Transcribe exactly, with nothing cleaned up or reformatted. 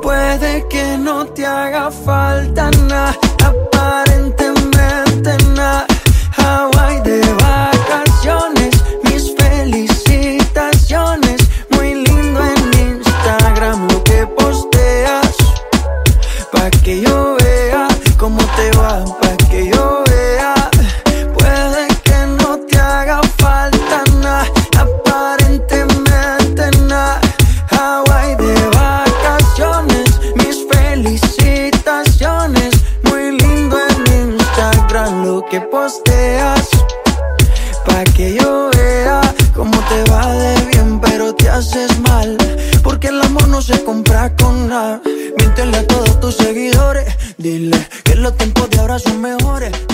Puede que no te haga falta nada, aparentemente nada. Hawaii de vacaciones, mis felicitaciones. Muy lindo en Instagram lo que posteas, pa' que yo vea cómo te va, pa' que yo vea. Puede que no te haga falta nada, aparentemente nada. Hawaii de vacaciones, mis felicitaciones. Muy lindo en Instagram lo que posteas, pa' que yo vea cómo te va de bien, pero te haces mal, porque el amor no se compra con nada. Miéntele a todos tus seguidores, dile que los tiempos de ahora son mejores.